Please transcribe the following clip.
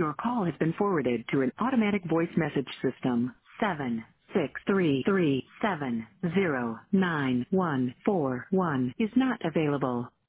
Your call has been forwarded to an automatic voice message system. 76337091441 is not available.